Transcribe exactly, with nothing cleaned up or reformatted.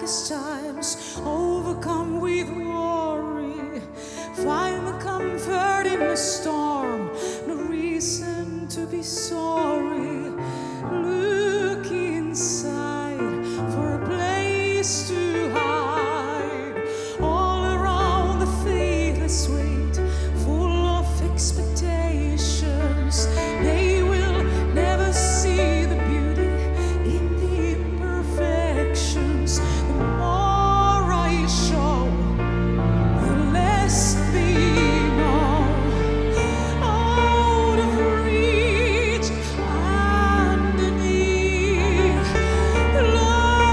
darkest times, overcome with worry. Find the comfort in the storm, no reason to be sorry.